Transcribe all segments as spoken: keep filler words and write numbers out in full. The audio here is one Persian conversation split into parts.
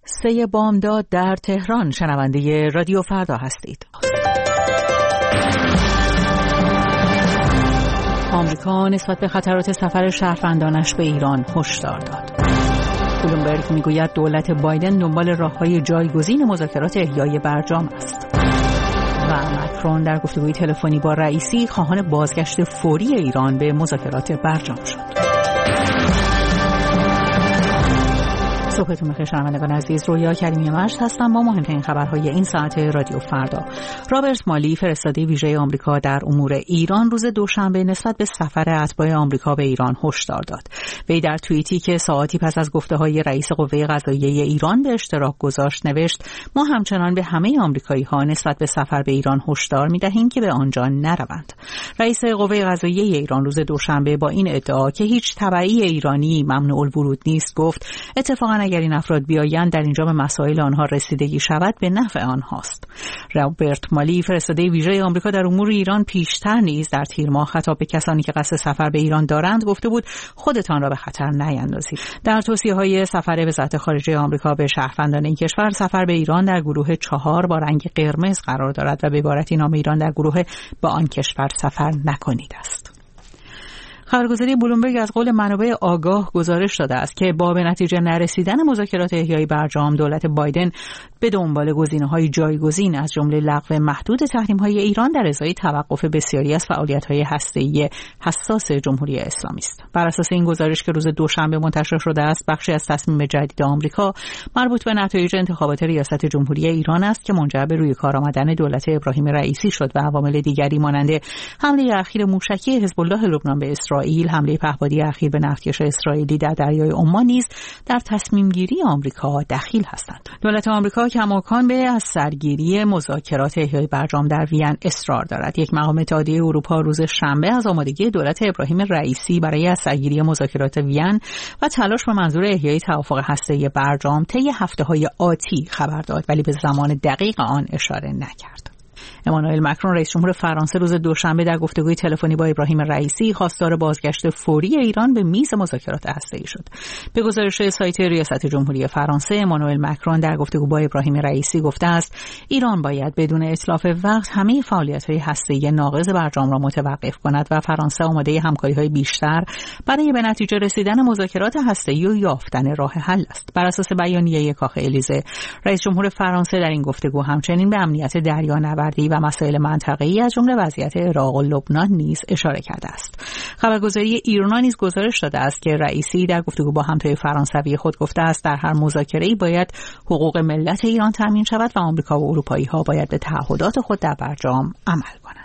سه بامداد در تهران. شنونده رادیو فردا هستید. آمریکا نسبت به خطرات سفر شهروندانش به ایران هشدار داد. بلومبرگ میگوید دولت بایدن دنبال راه‌های جایگزین مذاکرات احیای برجام است. و مکرون در گفتگوی تلفنی با رئیسی خواهان بازگشت فوری ایران به مذاکرات برجام شد. صبحتون بخیر شنوندگان عزیز، رویا کریمی مشت هستم با مهمترین خبرهای این ساعت رادیو فردا. رابرت مالی فرستاده ویژه آمریکا در امور ایران روز دوشنبه نسبت به سفر اتباع آمریکا به ایران هشدار داد. وی در توییتی که ساعتی پس از گفته‌های رئیس قوه قضاییه ایران به اشتراک گذاشت نوشت: ما همچنان به همه آمریکایی‌ها نسبت به سفر به ایران هشدار می‌دهیم که به آنجا نروند. رئیس قوه قضاییه ایران روز دوشنبه با این ادعا که هیچ تبعی ایرانی ممنوع الورود نیست گفت اتفاقاً اگر این افراد بیایند در اینجا به مسائل آنها رسیدگی شود به نفع آنهاست. رابرت مالی فرستاده ویژه آمریکا در امور ایران پیشتر نیز در تیر ماه خطاب به کسانی که قصد سفر به ایران دارند گفته بود خودتان را به خطر نیندازید. در توصیه‌های سفر وزارت خارجه آمریکا به شهروندان این کشور، سفر به ایران در گروه چهار با رنگ قرمز قرار دارد و به عبارتی نام ایران در گروه با آن کشور سفر نکنید است. خبرگزاری بلومبرگ از قول منابع آگاه گزارش داده است که با به نتیجه نرسیدن مذاکرات احیای برجام، دولت بایدن به دنبال گزینه‌های جایگزین از جمله لغو محدود تحریم‌های ایران در ازای توقف بسیاری از فعالیت‌های هسته‌ای حساس جمهوری اسلامی است. بر اساس این گزارش که روز دوشنبه منتشر شده است، بخشی از تصمیم جدید آمریکا مربوط به نتایج انتخابات ریاست جمهوری ایران است که منجر به روی کار آمدن دولت ابراهیم رئیسی شد و عوامل دیگری مانند حمله اخیر موشکی حزب الله لبنان به اسرائیل، حمله پهپادی اخیر به نفتکش اسرائیلی در دریای عمان نیز در تصمیم گیری آمریکا دخیل هستند. دولت آمریکا کماکان به از سرگیری مذاکرات احیای برجام در وین اصرار دارد. یک مقام اتحادیه اروپا روز شنبه از آمادگی دولت ابراهیم رئیسی برای از سرگیری مذاکرات وین و تلاش به منظور احیای توافق هسته‌ای برجام طی هفته‌های آتی خبر داد، ولی به زمان دقیق آن اشاره نکرد. امانوئل مکرون رئیس جمهور فرانسه روز دوشنبه در گفتگوی تلفنی با ابراهیم رئیسی خواستار بازگشت فوری ایران به میز مذاکرات هسته‌ای شد. به گزارش سایت ریاست جمهوری فرانسه، امانوئل مکرون در گفتگو با ابراهیم رئیسی گفته است ایران باید بدون اتلاف وقت همه فعالیت‌های هسته‌ای ناقض برجام را متوقف کند و فرانسه آماده همکاری‌های بیشتر برای به نتیجه رسیدن مذاکرات هسته‌ای و یافتن راه حل است. بر اساس بیانیه کاخ الیزه، رئیس جمهور فرانسه در این گفتگو همچنین به امنیت دریانوردی و مسائل منطقه‌ای از جمله وضعیت عراق و لبنان نیز اشاره کرده است. خبرگزاری ایرنا نیز گزارش داده است که رئیسی در گفتگو با همتای فرانسوی خود گفته است در هر مذاکره‌ای باید حقوق ملت ایران تامین شود و آمریکا و اروپایی‌ها باید به تعهدات خود در برجام عمل کنند.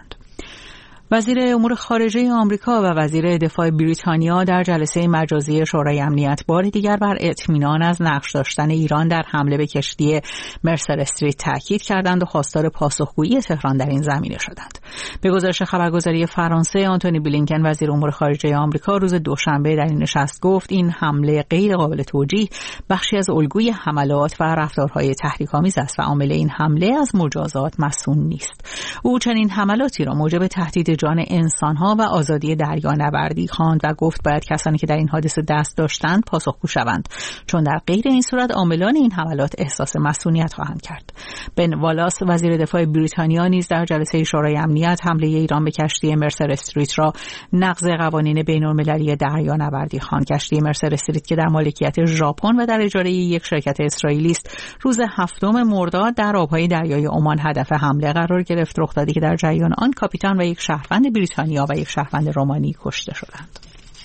وزیر امور خارجه آمریکا و وزیر دفاع بریتانیا در جلسه مجازی شورای امنیت بار دیگر بر اطمینان از نقش داشتن ایران در حمله به کشتی مرسر استریت تاکید کردند و خواستار پاسخگویی تهران در این زمینه شدند. به گزارش خبرگزاری فرانسه، آنتونی بلینکن وزیر امور خارجه آمریکا روز دوشنبه در این نشست گفت این حمله غیر قابل توجیه بخشی از الگوی حملات و رفتارهای تحریک‌آمیز است و عامل این حمله از مجازات مصون نیست. او چنین حملاتی را موجب تهدید جان انسان‌ها و آزادی دریانوردی خواند و گفت باید کسانی که در این حادثه دست داشتند پاسخگو شوند، چون در غیر این صورت عاملان این حملات احساس مسئولیت خواهند کرد. بن والاس وزیر دفاع بریتانیا نیز در جلسه شورای امنیت حمله ایران به کشتی مرسر استریت را نقض قوانین بین‌المللی دریانوردی خواند. کشتی مرسر استریت که در مالکیت ژاپن و در اجاره یک شرکت اسرائیلی است، روز هفتم مرداد در آبهای دریای عمان هدف حمله قرار گرفت، رخدادی که در جریان آن کاپیتان و یک شهروند بریتانیا و یک شهروند رومانی کشته شدند.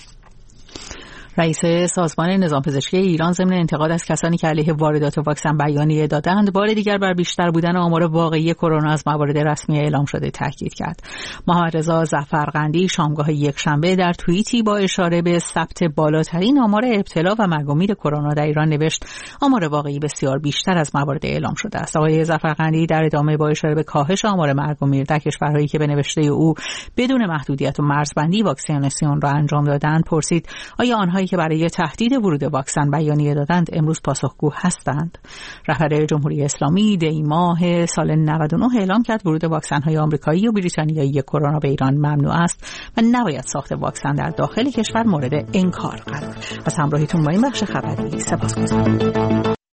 رئیس سازمان نظام پزشکی ایران ضمن انتقاد از کسانی که علیه واردات واکسن بیانیه دادند، بار دیگر بر بیشتر بودن آمار واقعی کرونا از موارد رسمی اعلام شده تاکید کرد. محمد رضا ظفرقندی شامگاه یکشنبه در توییتی با اشاره به ثبت بالاترین آمار ابتلا و مرگ و میر کرونا در ایران نوشت آمار واقعی بسیار بیشتر از موارد اعلام شده است. آقای ظفرقندی در ادامه با اشاره به کاهش آمار مرگ و میر در کشورهایی که به نوشته او بدون محدودیت و مرزبندی واکسیناسیون را انجام دادند پرسید آیا آنها که برای تهدید ورود واکسن بیانیه دادند امروز پاسخگو هستند؟ رهبر جمهوری اسلامی دی ماه سال نود و نه اعلام کرد ورود واکسن‌های آمریکایی و بریتانیایی کرونا به ایران ممنوع است و نباید ساخت واکسن در داخل کشور مورد انکار قرار. از همراهیتون با این بخش خبری سپاسگزارم.